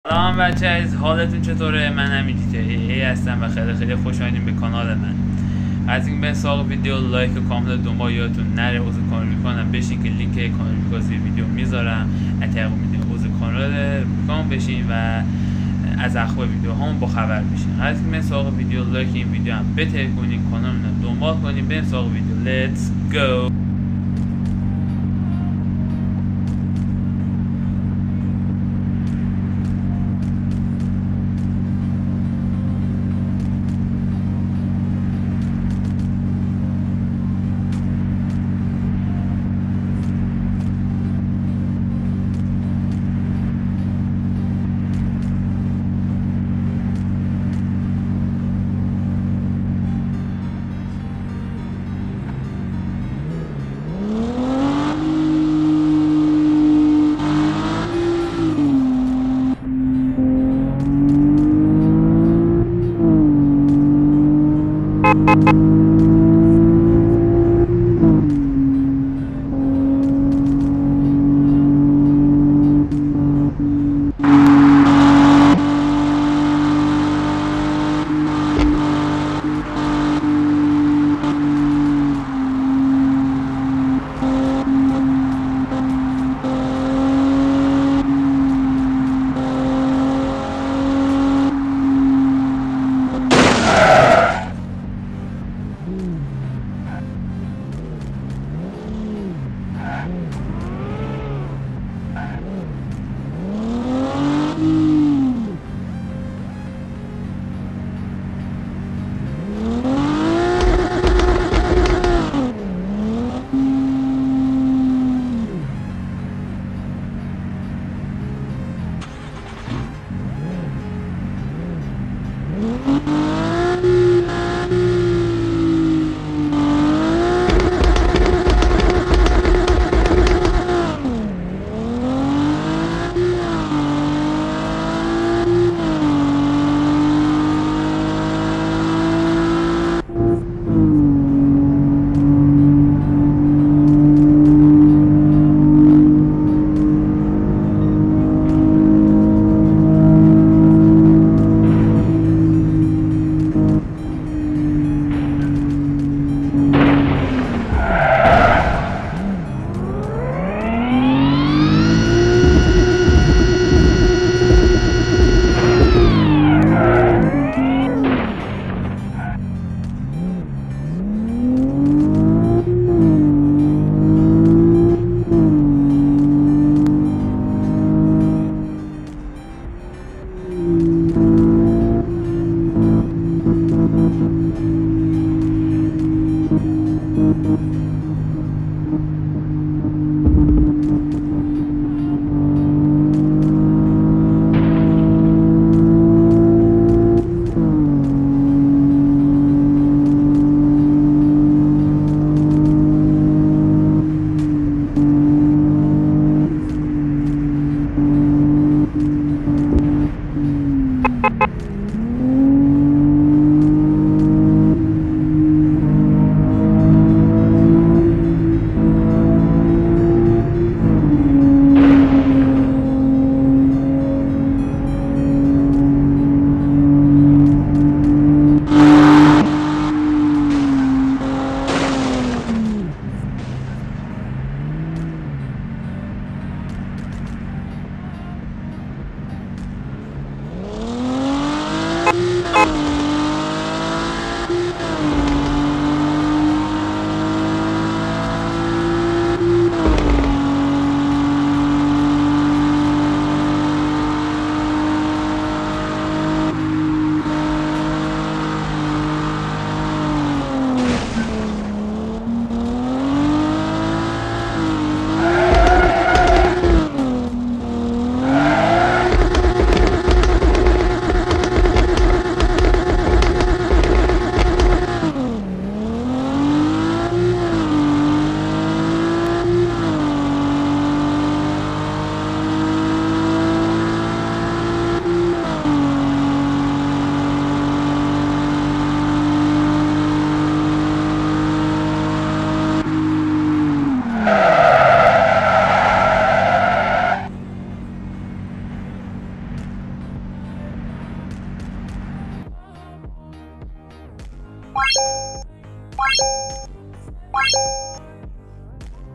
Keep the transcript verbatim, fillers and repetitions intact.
سلام بچه عزیز، حالتون چطوره؟ من همین تی ای هستم و خیلی خیلی خوش آمدین به کانال من. از این به ساق ویدیو لایک و کامل دنبال یادتون نره. عضو کانال میکنم بشین که لینک کانال میکازی ویدیو میذارم. اگر میدین عضو کانال میکنم بشین و از اخبار ویدیو هم با خبر بشین. از این به ساق ویدیو لایک این ویدیو هم بتر کنین، کانال رو دنبال کنین. بریم ساق ویدیو. لیتس گو.